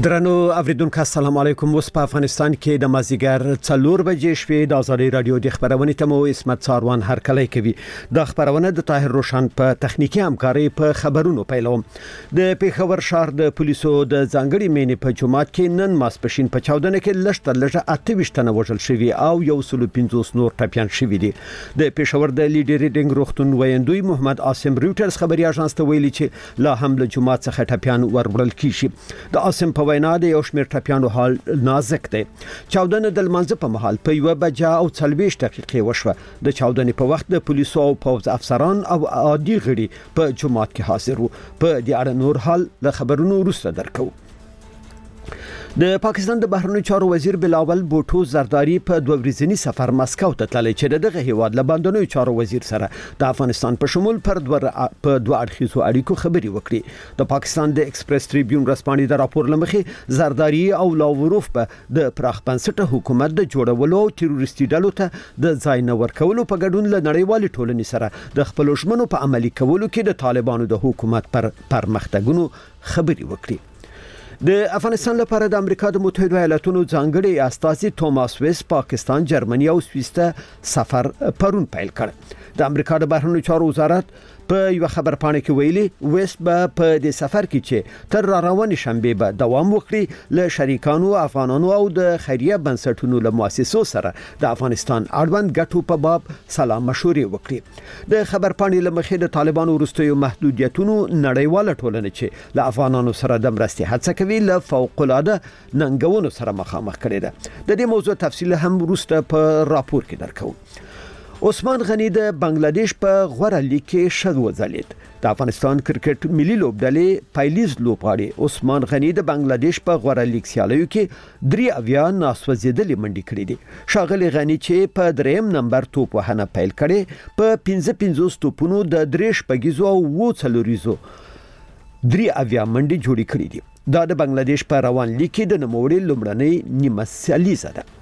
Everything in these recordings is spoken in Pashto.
درنو اوریدونکو السلام علیکم. اوس په افغانستان کې د مازیګر 4 بجې شپې د ازادي رادیو د خبرونې ته مو اسمت ساروان هرکلی کوي. د خبرونه د طاهر روشن په تخنیکی همکاري په خبرونو پیلوم. د پیښور شهر د پولیسو د ځانګړي مینې په جماعت کې نن ماسپښین په چاودنه کې لږ تر لږه 28 تنه وژل شوي او 150 نور ټپيان شوي دي. د پیښور د لیډریډینګ روغتون ویندوی محمد عاصم رويټرز خبري اژانس ته ویلي چې لا هم له جماعت څخه ټپيان وربړل کیږي. د عاصم وینا د یو شمېر ټپيانو حال نازک دی. چاودنه د لمانځه په مهال په 1:40 دقیقې وشوه. د چاودنې په وخت د پولیسو او پوځ افسران او عادي غړي په جماعت کې حاضر وو. په دې اړه نور حال له خبرونو وروسته درکو. د پاکستان د بهرنیو چارو وزیر بلاول بوټو زرداری په 2 ورځنی سفر مسکو ته تللی چې دغه هیواد له باندنیو چارو وزیر سره د افغانستان په شمول په دوه اړخیزو اړیکو خبري وکړي. د پاکستان د ایکسپریس ټریبیون رسپانې د راپور لمخې زرداری او لاوروف په د پراخ بنسټه حکومت د جوړولو او تروریستي ډلو ته د ځای نه ورکولو په ګډون له نړیوال ټولنې سره د خپل ژمنو په عملي کولو کې د طالبانو د حکومت پر پرمختګونو خبري وکړي. د افغانستان لپاره د امریکا د متحده ایالاتونو ځانګړي استازي توماس ویس پاکستان، جرمني او سویس ته سفر پرون پیل کړ. د امریکا د بهرنیو چارو وزارت په یو خبر پاڼه کې ویلي ویس به په دې سفر کې چې تر روانې شنبه به دوام وکړي له شریکانو افغانانو او د خیریه بنسټونو له مؤسسو سره د افغانستان اړوند ګټو په باب سلام مشورې وکړي. د خبر پاڼې لمخې د طالبانو وروستیو محدودیتونو نړیواله ټولنه چې له افغانانو سره د مرستې هڅه کوي له فوق العاده ننګونو سره مخامخ کړي ده. د دې موضوع تفصیل هم وروسته په راپور کې درکو. عثمان غنی د بنگلاديش په غوړه لیګ کې شد وځلید. د افغانستان کرکټ ملي لوبډلې پایلیز لوبغاړي عثمان غنی د بنگلاديش په غوړه لیګ سیالیو کې 3 ناسوځیدلې منډې کړې دي. شاغلی غنی چې په 3 نمبر توپ وهنه پیل کړي په 55 توپونو د 3 شپږیزو او 40 منډې جوړې کړې دي. دا د بنگلاديش په روان لیګ کې د نوموړي لومړنۍ نیمه سیالیزه ده.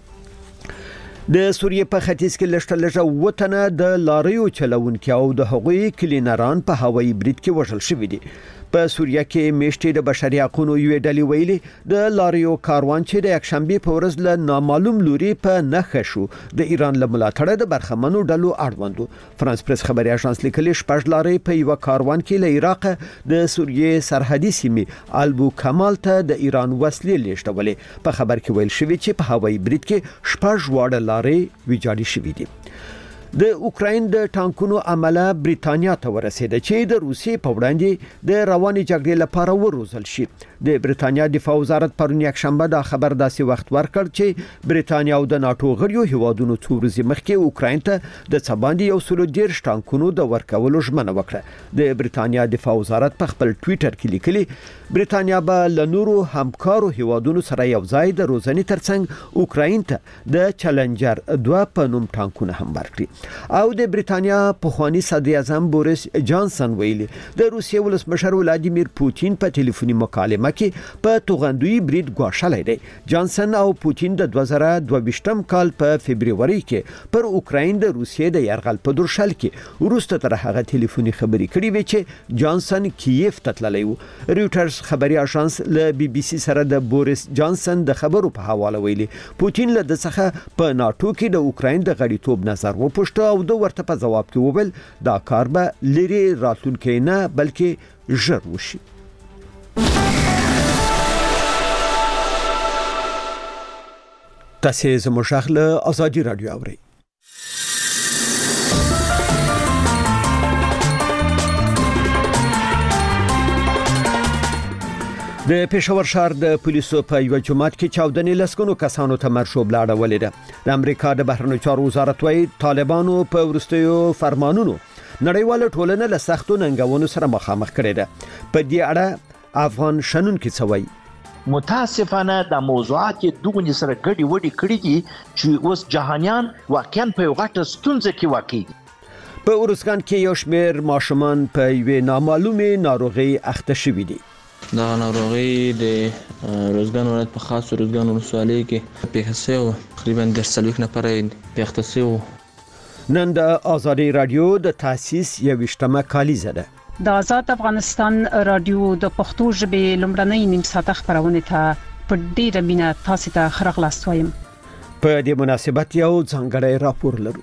د سوریې په ختیځ کې لږه وطنه د لاریو چلوونکو او د هغوی کلینران په هوایي برید کې وژل شوي دي. په سوریه کې میشتې د بشري حقوقو یو ډلې ویلي د لاریو کاروان چې د یکشنبه په ورځ له نامعلوم لوري په نخښه شو د ایران له ملاتړه د برخمنو ډلو اړوندو. فرانس پریس خبري اژانس لیکلي شپږ لارې په یو کاروان کې له عراق د سوریې سرحدي سیمې البو کمال ته د ایران وسلې لیږدولې. په خبر کې ویل شوی چې په هوایي برید کې شپږ واړه لارې ویجاړې شوې دي. د اوکراین د ټانکونو عمله بریتانیا ته ورسېده چې د روسیې په وړاندې د رواني جګړې لپاره وروزل شي. د بریتانیا دفاع وزارت پرون یک شنبه دا خبر داسې وخت ورکړ چې بریتانیا او د ناتو غړیو هیوادونو څو ورځې مخکې اوکراین ته د څباندې 110 ټانکونو د ورکولو ژمنه وکړه. د بریتانیا دفاع وزارت په خپل ټوئیټر کې لیکلي بریتانیا به له نورو همکارو هیوادونو سره یو ځای د روزنې ترڅنګ اوکراین ته د چالنجر 2 په نوم ټانکونه هم ورکړي. او د بریتانیا پخوانی صدر اعظم بوریس جانسن ویلي د روسیې ولسمشر ولادیمیر پوتین په ټلیفوني مکالمه کې په توغندوی برید ګواښلی دی. جانسن او پوتین د 2022 کال په فبرवरी کې پر اوکراین د روسیې د یرغل په درشل کې وروسته تر هغه ټلیفوني خبري کړې وې چې جانسن کیف ته تللی و. رويټرز خبري اژانس له بي بي سي سره د بوریس جانسن د خبرو په حواله ویلي پوتین له دغه په ناتو کې د اوکراین د غړیتوب نظر وپوښت او د ورته په جواب کې وویل دا کار به لري راتلونکي نه بلکې ژر وشي. تاسو زموږ غږ له ازادي رادیو اورئ. د پېښور شهر د پولیسو په یو جماعت کې چاودنې لسګونو کسانو ته مرشوب لاړولې ده. د امریکا د بهرنیو چارو وزارت وايي طالبانو په ورستیو فرمانونو نړیواله ټولنه له سختو ننګونو سره مخامخ کړې ده. په دې اړه افغان شنونکو څه وایي؟ متاسفانه د موضوعات دغه سره ګډي وډي کړي دي چې اوس جهانيان واقعا په یو غټه ستونزه کې واقع دي. په ورسکان کې یو شمېر ماشومان په یوې نامعلومه ناروغي اخته شوي دي. دا ناروغي د روزګان ولایت په خاص روزګان ولسوالۍ کې پیښه تقریبا 30 نفر پیښه. نن د ازادي رادیو د تاسیس 21مه کالیزه ده. د آزاد افغانستان رادیو د پښتو ژبې لومړنۍ نیم ساعته خبرونه ته په ډیره مینه تاسو ته خراغلاست وایم. په دې مناسبت یو ځانګړی راپور لرو.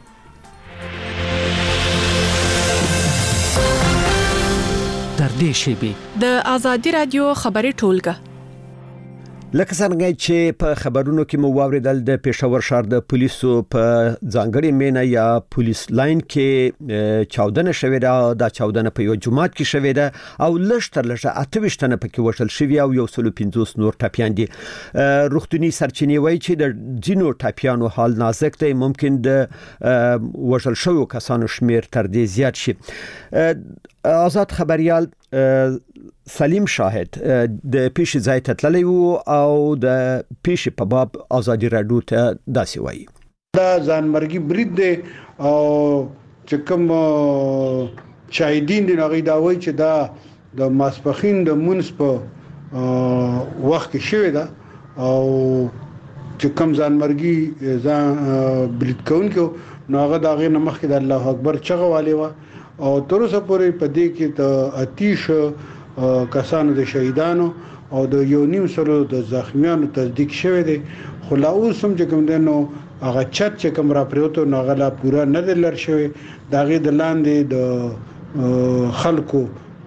تر دې شیبې د آزادي رادیو خبري ټولګه لکه څنګه چې په خبرونو کې مو واوریدل د پېښور ښار د پولیسو په ځانګړي مینه یا پولیس لاین کې چاودنه شوې ده. دا چاودنه په یو جماعت کې شوې ده او لږ 28 تنه پکې وشل شوی او 150 نور ټاپیان دي. روغتونی سرچینې وایي چې د جنو ټاپیانو حال نازک دی، ممکن د وشل شوو کسانو شمیر تر دې زیات شي. آزاد خبريال سلیم شاهد د پیش ځای ته تللی او د پیش په باب آزادي رادیو ته داسې وایي. دا ځانمرګي برید دی او چې کوم شاهدین دي هغه دا وایي چې دا د ماسپخین د مونږ په وخت کې شوی دا او چې کوم ځانمرګي ځان برید کوونکو نو هغه دا غي نمخ کې د الله اکبر چغه والی و او تر اوسه پورې په دې کې د اتیش کسانو د شهیدانو او د یو نیم سره د زخمیانو تصدیق شوی دی. خو لا اوس هم چې کوم دنو هغه چت چې کوم را پریوتو نو هغه لا پورا نه دلر شوی. دا غي د لاندې د خلکو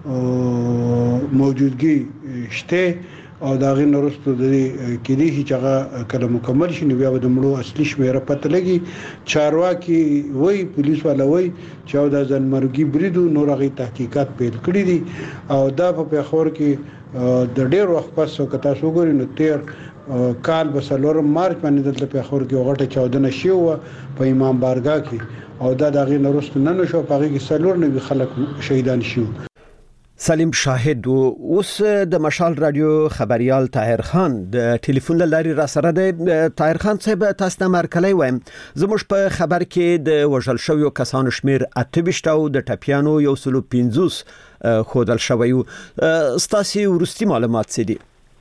موجودګي شته او دا غي نورستو د کې دي چې هغه کله مکمل شي نو بیا د مړو اصلي شمیره پته لګي. چارواکي وای پولیس والا وای چې دا ځنمرګي بریدو نور غي تحقیقات پیل کړی دي او دا په پیښور کې د ډېر وخت پس کتا شو ګوري نو 13 کال بسلور مارچ باندې د پیښور کې غټه چاودنه شو په امام بارګه کې او دا غي نورستو نه شو په غي سلور نه خلک شهیدان شو. سلیم شاهد اوس د مشال رادیو خبريال طاهر خان د ټلیفون لاري را سره د طاهر خان صاحب تاسو ته مرکلې وایم. زموږ په خبر کې د وژل شویو کسانو شمیر 28 او د ټپیانو 150 خودل شوی. ستاسو ورستي معلومات څه دي؟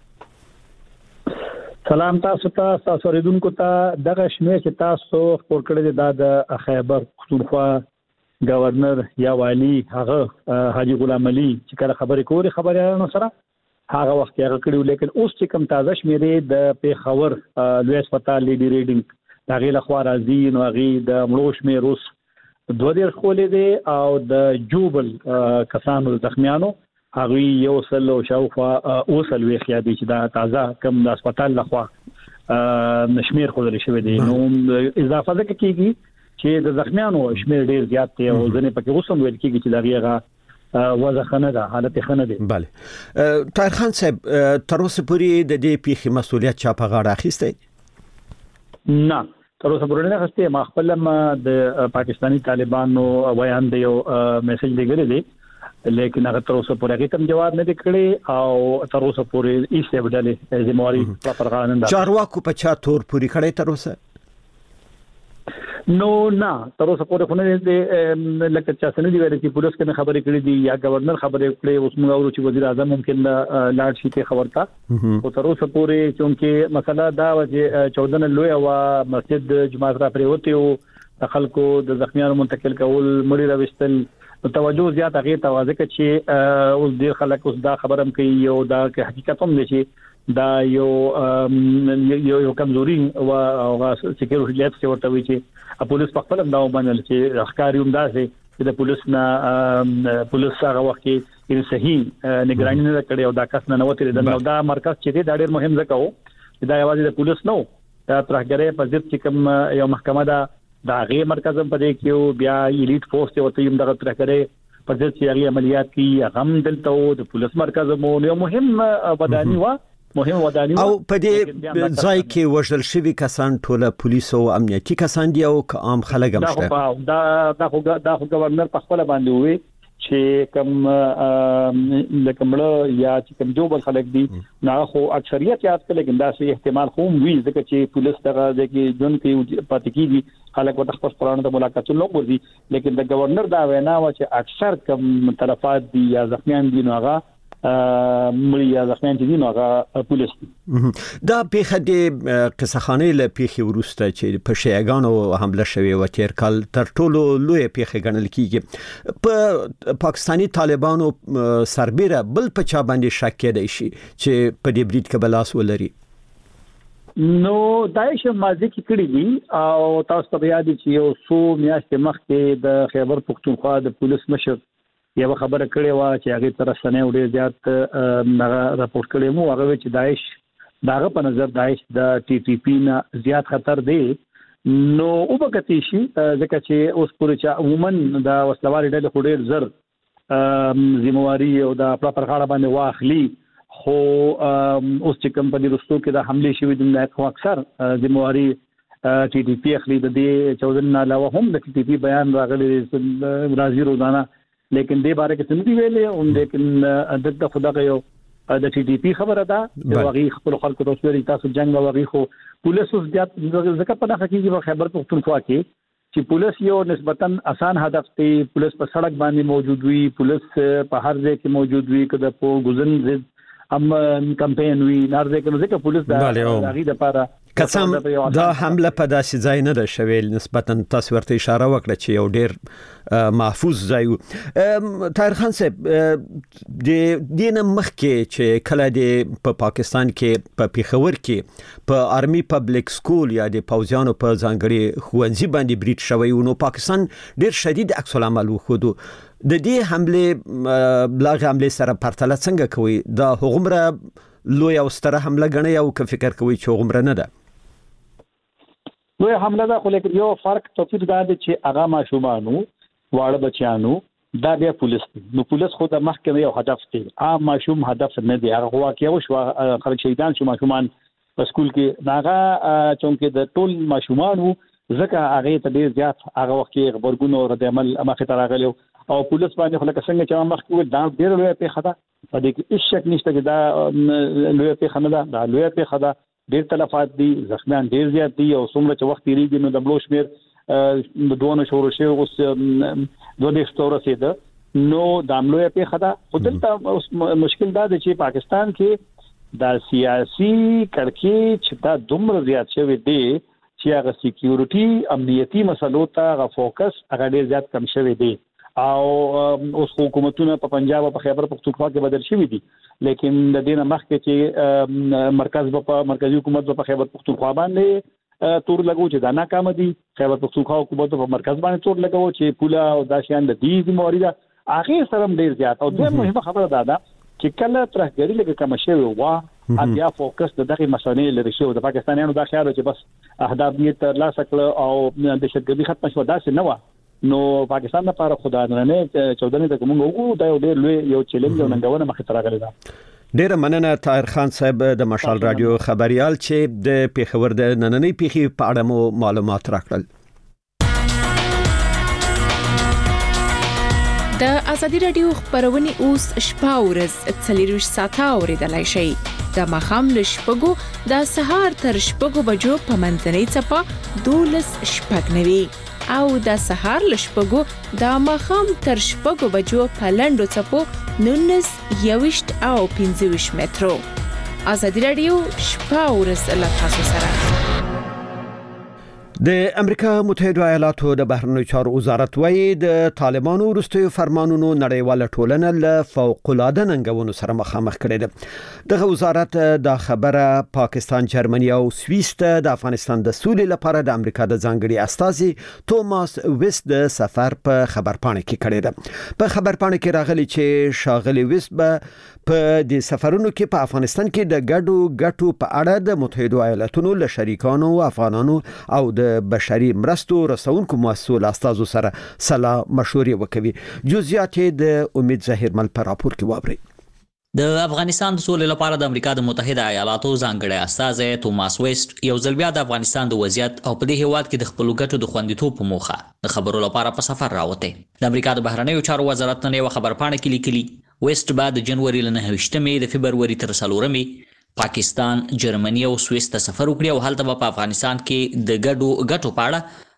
سلام تاسو ته اوریدونکو ته دغه شمیر چې تاسو خبر کړی د خیبر پختونخوا گورنر یا والی هغه حاجی غلام علي چې کله خبرې کولې خبريالانو سره هغه وخت هغه کړیو، لیکن اوس چې کوم تازه شمیرې د پیښور لوی هسپتال لیډي ریډینګ هغه لخوا راځي نو هغه د مړو شمیر اوس 2 خولې دي او د جوبل کسانو زخمیانو هغه یو سل او شاوخوا اوسل وی خیادي چې دا تازه کوم د هسپتال لخوا نشمیر خولې شوی دي. نو اضافه ده کیږي چې د زخمیانو شمیر ډیر زیات دی او ځنې پکې اوسم ویل کېږي چې دغه وضعخانه ده حالت خنه دي. بله طاهر خان صاحب تر اوسه پورې د دې پیښې مسؤلیت چا په غاړه اخیستی؟ نه تر اوسه پورې نه اخیستی. ما خپل د پاکستانی طالبانو بیان دی او میسج لګل دي لیکن هغه تر اوسه پورې هیڅ جواب نه کړی او تر اوسه پورې هیڅ بدله ذمہواری پر غاړه نه. چارواکو په چا تور پوری کړی تر اوسه؟ نو نه تر اوسه پورې خو نه دي لکه چې څنګه دی ویل چې پولیس کنه خبرې کړې دي یا گورنر خبرې کړې اوس موږ اورو چې وزیر اعظم ممکن لاړ شي ته خبر تا او تر اوسه پورې چې مسله دا و چې 14 لوی او مسجد جماعت را پریوتی او خلکو د زخمیانو منتقل کول مړي راوستل توجه زیات هغه توازه کې چې اوس ډیر خلک اوس دا خبرم کوي او دا کې حقیقت هم نشي دا یو کمزوري او سکیورټي لیپس ورته وی چې پولیس په خپل دا باندې چې اخکاریوم داسې چې د پولیس هغه وخت کې صحیح نگرانی نه کړې او دا کس نه وته د دا مرکز چې دا ډېر مهم ځکه و چې دا یوازې د پولیس نو دا ترهګرې په ضد چې کوم یو محکمه دا غي مرکز په دې کې بیا ایلیټ فورس ته وته یم دغه ترهګرې په ضد چې هغه عملیات کې هغه دلته د پولیس مرکز مو یو مهم وداني و او په دې ځای کې وژل شوی کسان ټول پولیس او امنیتي کسان دي او عام خلک هم شته. دا خو گورنر په خپل باندې وي چې کوم لکمړه یا چې کوم جوبل خلک دي نه خو اکثریت یاد کړي لیکن دا سي احتمال خو وي ځکه چې پولیس دغه ځکه جون کې پاتې کیږي خلک وته خپل قرآن ته ملاقاتونه کوي لیکن د گورنر دا وینا و چې اکثر کوم طرفات دي یا زخمیان دي نو هغه مړي یا زخمیان چې دي نو هغه پولیس دا پیښه د قصخانې له پیښې وروسته چې په شیعاګانو حمله شوې و تیر کال تر ټولو لوی پیښه ګڼل کیږي په پاکستانی طالبانو سربېره بل په چا باندې شک کېدای شي چې په دې برید کې بلاس ولري نو داعش ماضي کې کړی دي او تاسو ته یاد دي چې یو څو میاشتې مخکې د خیبر پختونخوا د پولیس مشر یو خبره کړې و چې هغه تر سنې ډېر زیات راپورټ کړی مو هغه چې داعش داغه په نظر داعش د ټي ټي پی نه زیات خطر دی نو او بکتی شي ځکه چې اوس پورې چې عموما د وسلوال ډلې ډېر زر ذمہواری او د خپل پرخاړه باندې واخلي خو اوس چې کوم په دې رستو کې د حمله شوې د خو اکثر ذمہواری ټي ټي پی اخلي د دې چودن نه علاوه هم د ټي ټي پی بیان راغلي راځي روزانه لیکن دې باره کې څه نه ویلې او لیکن د خدای یو د ټي ټي پی خبره ده چې واغی خپل خلکو ته ویلي تاسو جنگ واغی خو پولیس اوس زیات ځکه په دغه کې په خیبر پختونخوا کې چې پولیس یو نسبتاً آسان هدف دی پولیس په سړک باندې موجود وي پولیس په هر ځای کې موجود وي کله په غزن ضد ام کمپاین وی نارځه کې ځکه پولیس د هغه د لپاره قسم دا حمله په داسې ځای نه ده شوې نسبتاً تاسو ورته اشاره وکړه چې یو ډیر محفوظ ځای طاهر خان صاحب د دین مخکې چې کله د پاکستان کې په پیښور کې په آرمي پبلک سکول یا د پوځیانو په ځانګړي ښوونځي باندې برید شوی و نو پاکستان ډیر شدید عکس العمل وښود د دې حمله بلاغ حمله سره پرتله څنګه کوي دا هغومره لوی او ستره حمله غنی او که فکر کوي چې هغومره نه ده لوی حمله ده خو لیکن یو فرق توپیر دا دی چې هغه ماشومانو واړه بچیانو دا بیا پولیس نو پولیس خو د محکمې یو هدف دی عام ماشوم هدف نه دی هغه واقعي او خلک شهیدان شو ماشومان په سکول کې ناغه چونکې د ټول ماشومانو ځکه هغه ته ډیر زیات هغه وخت کې خبرګونو رد عمل مخه ته راغلی او پولیس باندې خلک څنګه چې مخکې دا ډیر لوی پیښه ده په دې کې هیڅ شک نشته چې دا لوی پیښه نه ده دا لوی پیښه ده ډیر تلفات دي زخمیان ډیر زیات دي او څومره چې وخت تیریږي نو د بلو شمیر د دوه شورو شی اوس دوه ستوره سیده نو د عملو پیښه ده خو دلته مشکل دا دی چې پاکستان کې د سیاسي کړکۍ چې دا دومره زیات شوی دی چې هغه سکیورټي امنیتي مسلو ته هغه فوکس هغه ډیر زیات کم شوی دی او اوس حکومتونه په پنجاب او په خیبر پختونخوا کې بدل شوی دي لیکن د دینه مخکې چې مرکزی حکومت په خیبر پختونخوا باندې تور لګو چې دا ناکام دي خیبر پختونخوا حکومت په مرکز باندې تور لګو چې پولا او داشیان د دې ذمہواری ده هغه سره ډیر زیات او دوه مهمه خبره ده چې کله ترهګری لګه کم شوی و بیا فوکس د دغه مسلې لري شو د پاکستانیانو د خیال چې بس اهداف یې تر لاسه کړ او د دهشتګردي ختم شو داسې نه و نو پاکستان لپاره خدای نه 14 د کوم وګړو دا ډېر لوی یو چیلنج او ننګونه مخ ته راغلی ده ډېر مننه طاهر خان صاحب د مشال رادیو خبريال چې د پیښور د نننۍ پیښې په اړه مو معلومات راکړل د ازادي رادیو خبرونه اوس شپاورز 24 ساعته اوریدلای شئ د مخام لشپګو د سهار تر شپګو بجو په منځنۍ چپه 12 شپګنوي او د سهار لشپګو د مخام تر شپګو بجو په لندو چپو 19 یوشت او 15 مترو ازادي رادیو شپاورز له تاسو سره د امریکا متحده ایالاتو د بهرنیو چارو وزارت وايي د طالبانو وروستیو فرمانونو نړیواله ټولنه له فوق العاده ننګونو سره مخامخ کړي ده دغه وزارت دا خبره پاکستان جرمني او سویس ته د افغانستان د سولې لپاره د امریکا د ځانګړي استازي توماس ویست د سفر په خبرپاڼه کې کړي ده په خبرپاڼه کې راغلي چې شاغلي ویست په د سفرونو کې په افغانستان کې د ګډو په اړه د متحده ایالاتونو له شریکانو افغانانو او د بشري مرستو رسونکو مؤسسو استازو سره سلا مشورې وکوي جزئیات د امید ظاهر مل پر راپور کې وابري د افغانستان د سولې لپاره د امریکا د متحده ایالاتو ځانګړي استازی توماس ویست یو ځل بیا د افغانستان د وضعیت او په دې هیواد کې د خپل ګټو د خوندیتوب په موخه د خبرو لپاره په سفر راوته د امریکا د بهرنیو چارو وزارت نن یو خبرپاڼه کې لیکلي ویست بعد جنوري ل 9 د فبرवरी تر 4 پاکستان، جرمني او سویس ته سفر وکړي او هلته په افغانستان کې د ګډو په اړه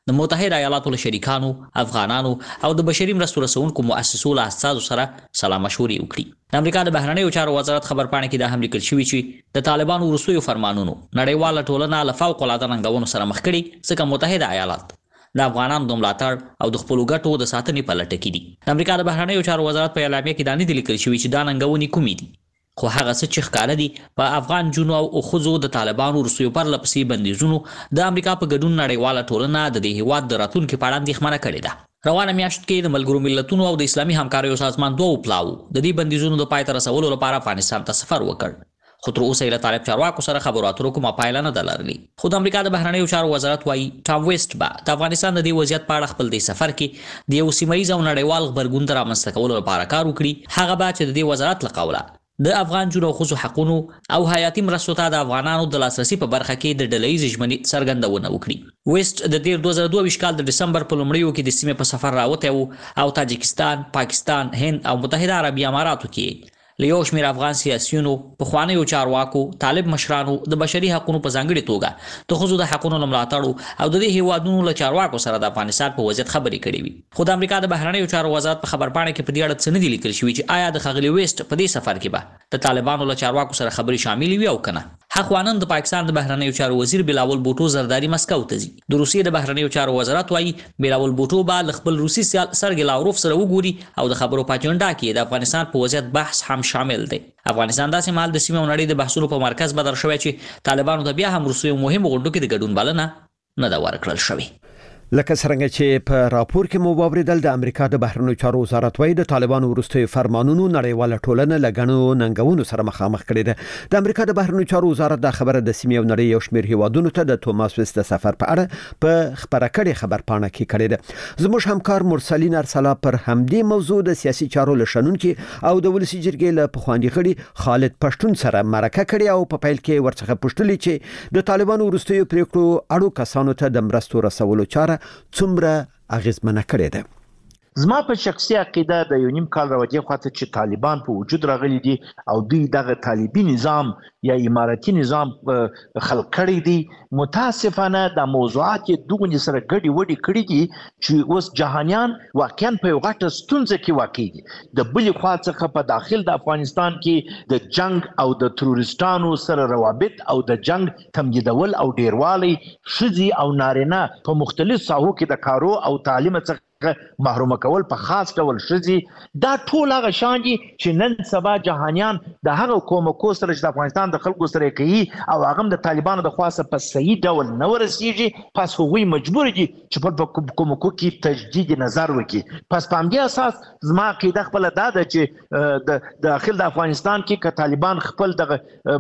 د متحده ایالاتو له شریکانو، افغانانو او د بشري مرستو رسونکو مؤسسو له استازو سره سلا مشورې وکړي. د امریکا د بهرنیو چارو وزارت خبرپاڼه کې دا هم لیکل شوی چې د طالبانو وروستیو فرمانونو نړیواله ټولنه له فوق العاده ننګونو سره مخ کړي، ځکه متحده ایالات د افغانانو د ملاتړ او د خپلو ګټو د ساتنې په لټه کې دي. د امریکا د بهرنیو چارو وزارت په اعلامیه کې دا نه دي لیکل شوي چې دا ننګونې کومې دي، خو هغه څه چې ښکاره دي په افغان جنو او ښځو د طالبانو وروستیو پرله پسې بندیزونو د امریکا په ګډون نړیواله ټولنه د دې هیواد د راتلونکي په اړه اندېښمنه کړې ده. روانه میاشت کې د ملګرو ملتونو او د اسلامي همکاریو سازمان دوو پلاوو د دې بندیزونو د پای ته رسولو لپاره افغانستان ته سفر وکړ، خو تر اوسه یې له طالب چارواکو سره خبرو اترو کومه پایله نه ده لرلې. خو د امریکا د بهرنیو چارو وزارت وایي ټام ویسټ به د افغانستان د دې وضعیت په اړه خپل دې سفر کې د یو سیمهییز او نړیوال غبرګون د رامنځته کولو لپاره کار وکړي. هغه به چې د دې وزارت له قوله د افغان جنو ښځو حقونو او حیاتي مرستو ته د افغانانو د لاسرسي په برخه کې د ډلهییزې ژمنې څرګندونه وکړي. ویسټ د تیر 2022 کال د ډسمبر په لومړیو کې د سیمې په سفر راوتی و او تاجکستان، پاکستان، هند او متحده عربي اماراتو کې له یو شمېر افغان سیاسیونو، پخوانیو چارواکو، طالب مشرانو، د بشري حقونو په ځانګړې توګه د ښځو د حقونو له ملاتړو او د دې هیوادونو له چارواکو سره د افغانستان په وضعیت خبرې کړې وي. خو د امریکا د بهرنیو چارو وزارت په خبرپاڼه کې په دې اړه څه نه دي لیکل شوي چې آیا د ښاغلي ویسټ په دې سفر کې به د طالبانو له چارواکو سره خبرې شاملې وي او که نه. هخوا نن د پاکستان د بهرنیو چارو وزیر بلاول بوټو زرداری مسکو ته ځي. د روسیې د بهرنیو چارو وزارت وایي بلاول بوټو به له خپل روسي سرګي لاوروف سره وګوري او د خبرو په اجنډا کې د افغانستان په وضعیت بحث هم شامل دی. افغانستان داسې مهال د سیمې او نړۍ د بحثونو په مرکز بدل شوی چې طالبانو ته بیا هم روسیې مهمو غونډو کې د ګډون بلنه نه ده ورکړل شوې. لکه څنګه چې په راپور کې مو واوریدل د امریکا د بهرنیو چارو وزارت وایي د طالبانو وروستیو فرمانونو نړیواله ټولنه له ګڼو ننګونو سره مخامخ کړې ده. د امریکا د بهرنیو چارو وزارت دا خبره د سیمې او نړۍ یو شمېر هیوادونو ته د توماس ویسټ د سفر په اړه په خبره کړې خبرپاڼه کې کړې ده. زموږ همکار مرسلین ارسلا پر همدې موضوع د سیاسي چارو لشنونکي او د ولسی جرګې له پخوانی غړي خالد پښتون سره مرکه کړې او په پیل کې ورڅخه پوښتلې چې د طالبانو وروستیو پریکړو اړو کسانو ته د مرستو رسولو چاره څومره اغیزمنه کړې ده. زما په شخصي عقیده د یو نیم کال راوړي خاطر چې طالبان په وجود راغلي دي او دوی دغه طالبي نظام یا اماراتي نظام خلق کړی دي. متاسفانه د موضوعات دغه سره ګډي وډي کړی دي چې اوس جهانيان واقعا په یو غټه ستونزه کې واقع دي. د بل خوا څخه په داخل د افغانستان کې د جنگ او د تروریستانو سره روابط او د جنگ تمدیدول او ډیروالی شذي او نارینه په مختلف ساحو کې د کارو او تعلیم څخه محروم کول په خاص ډول شذي دا ټول هغه شان دي چې نن سبا جهانيان د هغه کومکو سره چې د افغانستان د خلکو سره کوي او هغه د طالبانو د خاصه په صحیح ډول نه ورسیږي. پس هغوی مجبور دي چې په کومکو کې تجدید نظر وکړي. پس په همدې اساس زما عقیده خپل دا ده چې د داخل د افغانستان کې که طالبان خپل د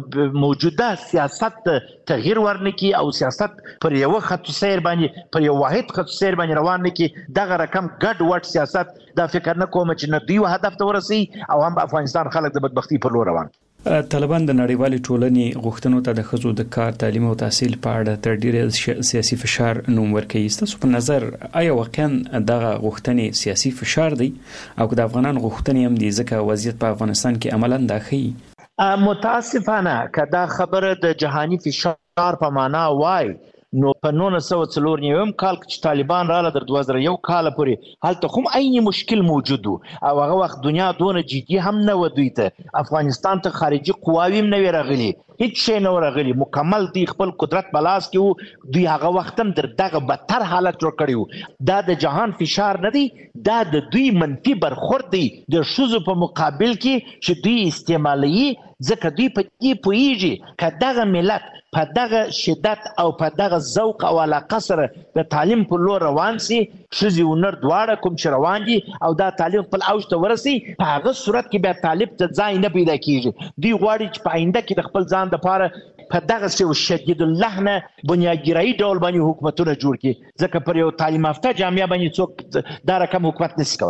موجوده سیاست تغییر ورنکي او سیاست پر یو خط سیر باندې پر یو واحد خط سیر باندې روان نکي دغه کم ګډ وډ سیاست دا فکر نه کوم چې نه دوی هدف ته ورسي او هم افغانستان خلک د بدبختی پر لور روان. طالبان د نړیوالې ټولنې غوښتنو ته د ښځو د کار، تعلیم او تحصیل په اړه تر ډیره سیاسي فشار نوم ورکوي. ستاسو په نظر آیا واقعا دغه غوښتنې سیاسي فشار دی او که د افغانانو غوښتنې هم دي ځکه وضعیت په افغانستان کې عملاً دا ښیي؟ متاسفانه که دا خبره د جهانی فشار په معنا وای نو په 1994 کال چې طالبان رااله در 2001 کال پورې هلته هم عیني مشکل موجود او هغه وخت دنیا دونه جدي هم نه و دوی ته افغانستان ته خارجي قواوی هم نه راغلي هیڅ شی نه راغلي مکمل دی خپل قدرت بلاس کې دوی هغه وخت هم در دغه بدتر حالت جوړ کړیو. دا د جهان فشار نه دی دا د دوی منفي برخورد دی د شوزو په مقابل کې چې دوی استعمالي ځکه دوی په دې پوهیږي که دغه ملت په دغه شدت او په دغه ذوق او علاقه سره د تعلیم په لور روان سي ښځې او نر دواړه کوم چې روان دي او دا تعلیم خپل اوج ته ورسي په هغه صورت کې بیا طالب ته ځای نه پیدا کیږي. دوی غواړي چې په آینده کې د خپل ځان دپاره په دغه شدید اللحنه بنیادګرایي ډول باندې حکومتونه جوړ کړي ځکه پر یو تعلیم یافته جامعه باندې څوک دا رقم حکومت نشي کولی.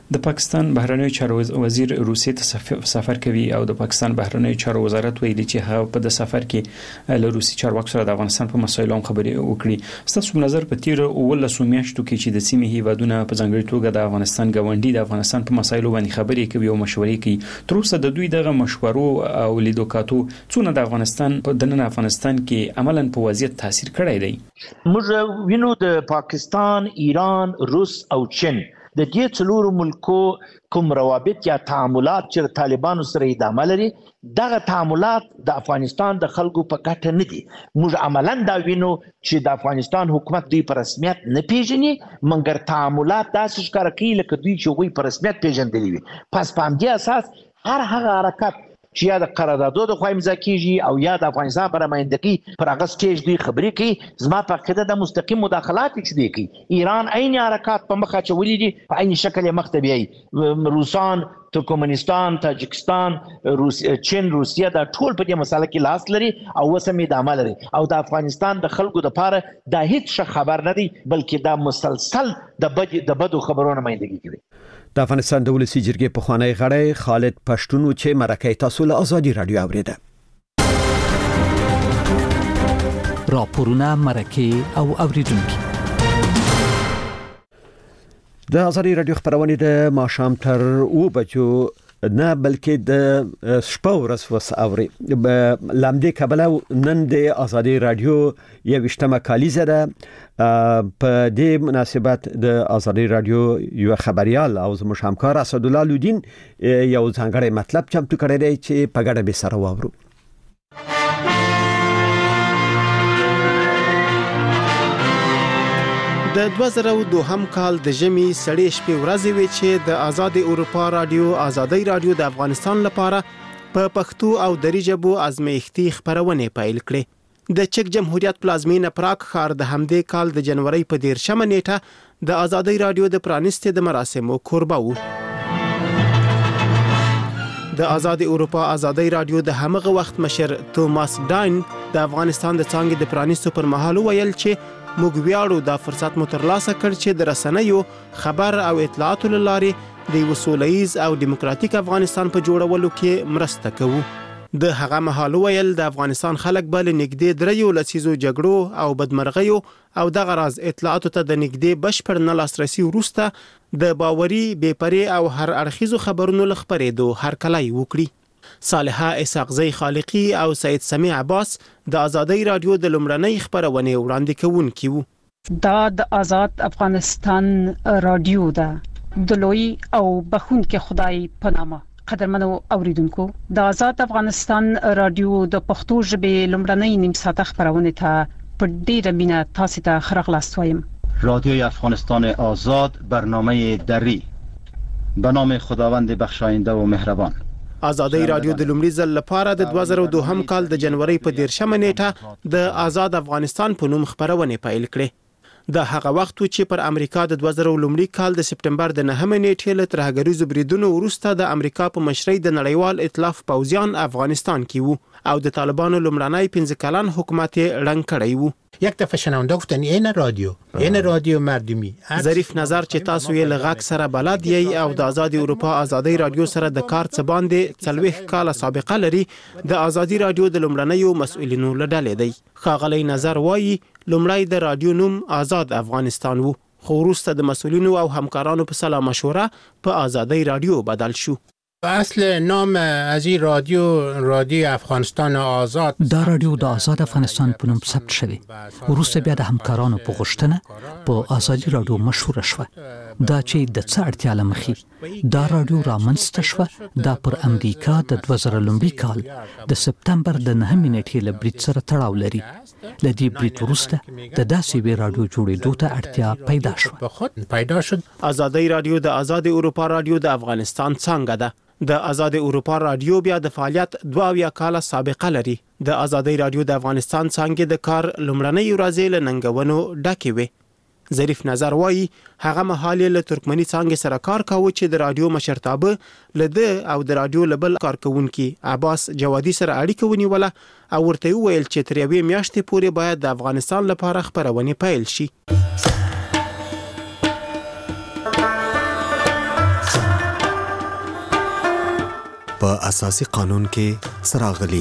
د پاکستان بهرنیو چارو وزیر روسیې ته سفر کوي او د پاکستان بهرنیو چارو وزارت ویلي چې هغه په د سفر کې له روسي چارواکو سره د افغانستان په مسایلو خبرې وکړي. ستاسو نظر په تیر 19 میاشتو کې چې د سیمې هیوادونه په ځانګړي توګه د افغانستان غونډي د افغانستان په مسایلو باندې خبرې کوي او مشورې کوي، تر اوسه د دوی دغه مشورو او لیدوکاتو څونه د افغانستان په دننه افغانستان کې عملاً په وضعیت تاثیر کړی دی؟ موږ وینو د پاکستان، ایران، روس او چین د دې څلورو ملکو کوم روابط یا تعاملات چې طالبانو سره ادامه لري، دغه تعاملات د افغانستان د خلکو په ګټه نه دي. موږ عملاً دا وینو چې د افغانستان حکومت دوی په رسمیت نه پیژني، مګر تعاملات داسې ښکاره کوي لکه دوی چې هغوی په رسمیت پیژندلي وي. پس په همدې اساس هر هغه حرکت چې یا د قراردادو د خوا امضا کیږي او یا د افغانستان پر نمایندګي پر هغه سټیج دوی خبرې کوي، زما په عقیده د مستقیم مداخلات چې دوی کوي. ایران عین حرکات په مخه اچولي دي، په عین شکل یې مخ ته بیایي. روسان، ترکمنستان، تاجکستان، چین، روسیه دا ټول په دې مسله کې لاس لري او اوس هم ادامه لري او د افغانستان د خلکو لپاره دا هیڅ ښه خبر نه دی، بلکې دا مسلسل د بدو خبرونو نمایندګي کوي. د افغانستان د ولسی جرګې پخوانی غړی خالد پښتون چې مرکه تاسو له ازادي رادیو اوریده. راپورونه، مرکه او اوریدونکو د ازادي رادیو خبرونه د ماښام تر 2 بجو نه بلکې د شپه ورځ وس اوري. لامدې کابل نن د ازادي رادیو یوشتمه کالیزه ده. په دې مناسبت د ازادي رادیو یو خبريال او زموږ همکار اسد الله لودین یو ځانګړی مطلب چمتو کړی دی چې په ګډه به سره واورو. د 2002 کال د ژمي سړې شپې ورځې وې چې د آزاد اروپا رادیو ازادي رادیو د افغانستان لپاره په پښتو او دری ژبو ازمایښتي خبرونه پیل کړې. د چک جمهوریت پلازمینه پراګ ښار د همدې کال د جنوري په 13 نیټه د آزادي رادیو د پرانیستې د مراسمو کوربه وو. د آزاد اروپا آزادي رادیو د همغه وخت مشر توماس ډاین د افغانستان د څنګه د پرانیستو پر مهال ویل چې موږ ویاړو دا فرصت مو ترلاسه کړ چې د رسنیو خبر او اطلاعاتو لارې د وسولهیز او دیموکراتیک افغانستان په جوړولو کې مرسته کوو. د هغه مهال ویل د افغانستان خلک بل نږدې دریو لسیزو جګړو او بدمرغیو او د غراز اطلاعاتو ته د نږدې بشپړ نه لاسرسي وروسته د باوري، بېپرې او هر اړخیزو خبرونو لخبرېدو هرکلی وکړي. صالحه اسحاقزی خالقی او سید سمیع عباس د آزادی رادیو د لومړنۍ خبرونه وړاندې کوونکي وو. دا د آزاد افغانستان رادیو ده د لوی او بخونکي خدای په نامه. قدرمنو اوریدونکو، د آزاد افغانستان رادیو د پښتو ژبې لومړنۍ نیم ساعته خبرونه ته په ډیره مینه تاسو ته خراغلاست وایم. رادیوی افغانستان آزاد، برنامه دری، به نام خداوند بخشاینده و مهربان. آزادی رادیو د لومړي ځل لپاره د 2002 کال د جنوري په 13 نیټه د آزاد افغانستان په نوم خبرونه پیل کړې. د هغه وخت چې پر امریکا د 2000 کال د سپټمبر د 9 نیټې له ترهګریزو بریدونو وروسته د امریکا په مشرۍ د نړیوال ائتلاف پوځیان افغانستان کې وو او د طالبانو لومړنی 15 کلن حکومت رنګ کړی وو. یک دفعه شنونده گفتن این رادیو مردمی. ظریف نظر چې تاسو یې لغاک سره بلد یې او د آزاد اروپا آزادی رادیو سره د کار څه باندې 40 کال سابقه لري، د آزادی رادیو د لومړنیو مسؤلینو لړل دی. خاغلی نظر وایي لومړی د رادیو نوم آزاد افغانستان وو، خو وروسته د مسؤلینو او همکارانو په سلا مشوره په آزادی رادیو بدل شو. اصل نام از این رادیو افغانستان آزاد. دا رادیو د آزاد افغانستان په نوم ثبت شوی. وروسته بیا د همکارانو په غوښتنه په آزادي رادیو مشهور شوه. دا چې د څه اړتیا لمخې دا رادیو رامنځته شوه، دا پر امریکا د 2001 کال د سپتمبر د 9 نیټې له برید سره تړاو لري. له دې برید وروسته د داسې وی رادیو جوړېدو ته اړتیا پیدا شد. آزادي رادیو د آزاد اروپا رادیو د افغانستان څنګه ده. د آزاد اروپا رادیو بیا د فعالیت 22 کال سابقه لري. د آزادي رادیو د افغانستان څنګه د کار لومړنۍ ورځې له ننګونو ډکې وي. ظریف نظر وایي هغه مهال له ترکمنی څنګه سره کار کاوه چې د رادیو مشرتابه لده او د رادیو لبل کارکونکي عباس جوادي سره اړیکه ونیوله او ورته ویل چې تر یوې میاشتې پورې باید د افغانستان لپاره خبرونه پیل شي. په اساسي قانون کې سراغلي.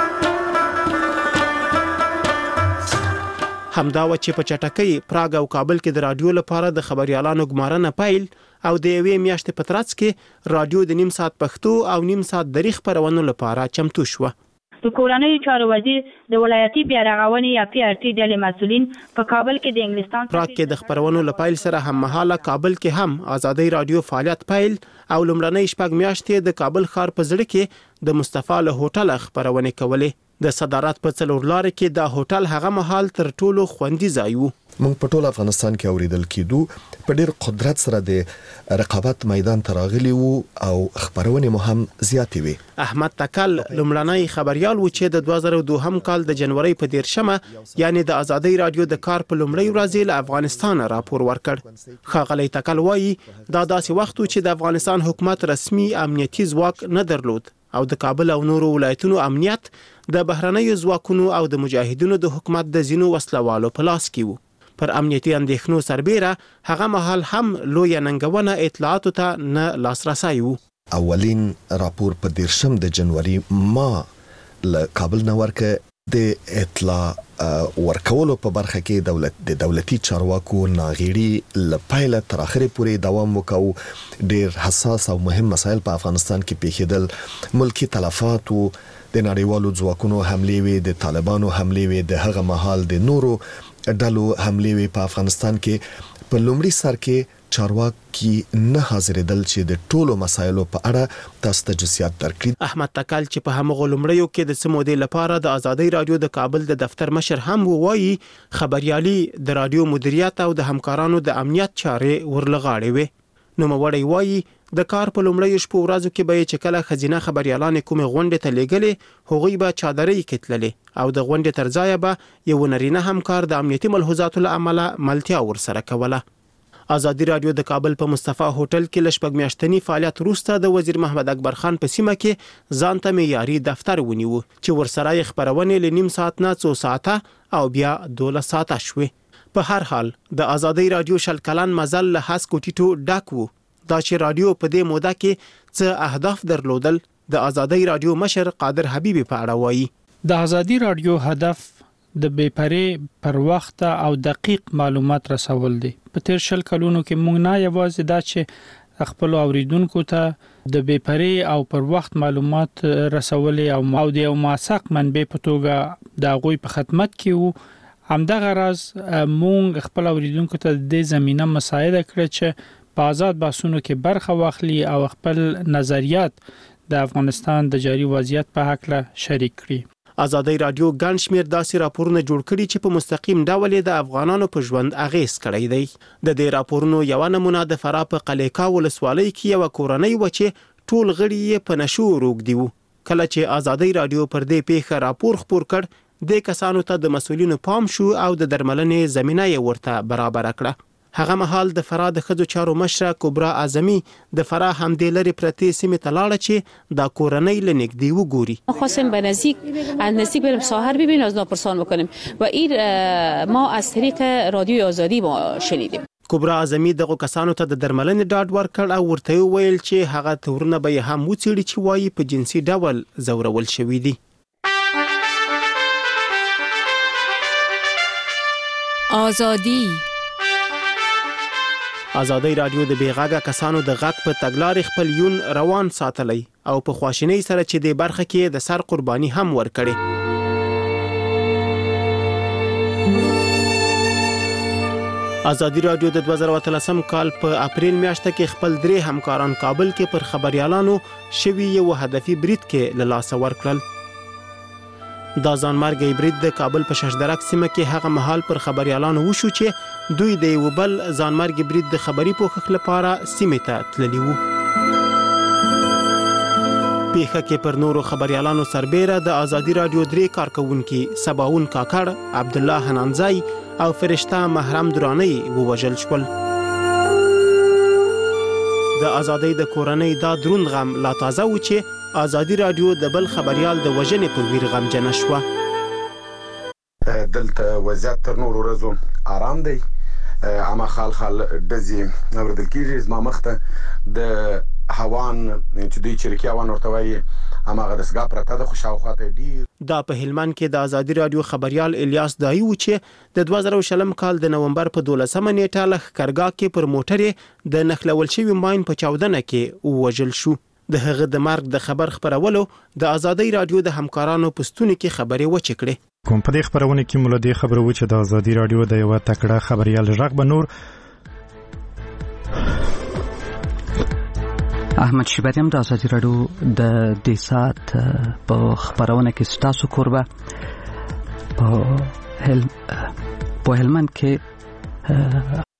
همدا و چې په چټکۍ پراګ او کابل کې د رادیو لپاره د خبريالانو ګمارنه پیل او د یوې میاشتې په ترڅ کې رادیو د نیم ساعت پښتو او نیم ساعت دری خبرونو لپاره چمتو شو. د کورنۍ چارو وزیر د ولایتي بیارغونې یا PRT ډلې مسؤلین په کابل کې د انګلستان پراګ کې د خبرونو لپاره سره هم مهاله کابل کې هم آزادۍ رادیو فعالیت پیل او لومړنۍ شپږ میاشتې د کابل ښار په زړه کې د مصطفی له هوټل خبرونه کولې. د صدارت په څلور لار کې د هوټل هغه محل تر ټولو خوندي ځای وو. موږ په ټول افغانستان کې اوریدل کېدو په ډېر قدرت سره د رقابت میدان تراغلی وو او خبرونه مو هم زیاتې وي. احمد تکل لومړنی خبريال و چې د 2002 کال د جنوري په 13مه یعنی د آزادۍ رادیو د کار په لومړی ورځ له افغانستان راپور ورکړ. خاغلی تکل وایي دا داسې وخت چې د افغانستان حکومت رسمي امنیتي ځواک نه درلود او د کابل او نورو ولایتونو امنیت د بهرنیو ځواکونو او د مجاهدینو د حکومت د زینو وسلوالو په لاس کې وو. پر امنیتي اندېښنو سربېره هغه مهال هم لوی ننګونه اطلاعاتو ته نه لاسرسي وو. اولین راپور په 13 د جنوري ما له کابل نه ورکه د اطلاع ورکولو په برخه کې د دولتي چارواکو ناغېړي لپاره تر اخره پورې دوام وکاو. ډېر حساس او مهم مسایل په افغانستان کې پیښېدل. ملکی تلفات او د نړیوالو ځواکونو حملې وي، د طالبانو حملې وي، د هغه مهال د نورو ډلو حملې وي. په افغانستان کې په لومړي سر کې چارواکي نه حاضرېدل چې د ټولو مسایلو په اړه تاسو ته جزئیات درکړي. احمد تکل چې په همغه لومړیو کې د سمودې لپاره د آزادۍ رادیو د کابل د دفتر مشر هم وایي خبريالي د رادیو مدیریت او د همکارانو د امنیت چارې ورلغاړي وي. نو موړی وایي د کار په لومړیو شپو ورځو کې به چې کله خزینه خبريالان کومه غونډه ته لېګلې هغوی به چادرې کتللې او د غونډې تر ځای به یو نرینه همکار د امنیتي ملحوظاتو له امله ملتیا ورسره کوله. آزادی رادیو د کابل په مصطفی هوټل کې لشپږ میاشتنی فعالیت وروسته د وزیر محمد اکبر خان په سیمه کې ځان ته معیاري دفتر ونیو چې ورسره خبرونه ل نیم ساعت نه 2 ساعته او بیا 12 ساعته شوه. په هر حال د آزادۍ رادیو شل کلن مزل له هاس کوټیټو ډاکو دا چې رادیو په دې موده کې څه اهداف درلودل. د آزادۍ رادیو مشر قادر حبیبی په اړه وایي د آزادۍ رادیو هدف د بیپرې پر وخت او دقیق معلومات رسول دي. په تیر شل کلونو کې موږ نه یوازې دا چې خپل اوریدونکو ته د بیپرې او پر وخت معلومات رسول او د موثق منبع په توګه د غوي په خدمت کې وو، همدغه راز موږ خپل اوریدونکو ته د زمينه مساعده کړې چې په آزاد بحثونو کې برخه واخلي او خپل نظریات د افغانستان د جاري وضعیت په حق له شریک کړي. آزادۍ رادیو ګڼ شمېر داسې راپورونه جوړ کړي چې په مستقیم ډول د افغانانو په ژوند اغیز کړی دی. د دې راپورونو یو نمونه د فراه په قلیقا ولسوالۍ کې یو کورنۍ و چې ټول غړي یې په نشو روږدي وو. کله چې آزادۍ رادیو پر دې پیښه راپور خپور کړ د کسانو ته د مسولینو پام شو او د درملنې زمينه یې ورته برابر کړه. هغه مهال د فراه د خځو چارو مشره کبرا اعظمي د فراه همدې لري پرتی سیمه تلاړه چې دا کورنۍ لنګدی وګوري. خواستیم به نزدیک بریم ساحر ببینیم از ناپرسان بکنیم و این ما از طریق رادیوی آزادی ما شنیدیم. کبرا اعظمي دغه کسانو ته د درملنې ډاډ ورکړ او ورته ویل چې هغه تورونه به هم وڅېړي چې وایي په جنسي ډول زورول شوی دي. آزادی آزادۍ رادیو د بیغاګه کسانو د غږ په تګلارې خپل یون روان ساتلی او په خواشینۍ سره چې د برخه کې د سر قرباني هم ورکړي. آزادۍ رادیو د 2013 کال په اپریل میاشت کې خپل 3 همکاران کابل کې پر خبريالانو شوی یو هدفي برید کې له لاس ورکړل. دا ځانمرګي برید د کابل په ششدرک سیمه کې هغه محل پر خبريالانو وشو چې دوی د یو بل ځانمرګي برید د خبري پوښښ لپاره سیمه ته تللی وو. پیښه کې پر نورو خبريالانو سربېره د آزادۍ رادیو 3 کارکونکو سباون کاکړ، عبد الله حنانزای او فرشته محرم درانی ووژل شول. د آزادۍ د کورنۍ دا درون غم لا تازه و چې آزادۍ رادیو د بل خبريال د وژنې په ویر غمجن شو. دلته وضعیت تر نورو ورځو آرام دی. اما خال دزي اوردل کیږي زما مخته د هوان چې دوی چریکي هوان ورته وایي هماغه دسګه پرته د خوشاوخته ډیر. دا په هلمند کې د ازادي رادیو خبريال الیاس دایي و چې د 2020 کال د نومبر په 12 نیټه له ښکارګاه کې پر موټر د نخلول شوی ماين په 14 کې وژل شو. د هغه د مرګ د خبر خبرولو د ازادي رادیو د همکارانو پښتون کې خبري وچکړي. کوم په دې خبرونه کې مولدي خبرو چې د ازادي رادیو د یو تکړه خبريال ژغ بنور احمد شیبریم د ازادي رادیو د دې سات په خبرونه کې ستاسو کوربه په هلمند کې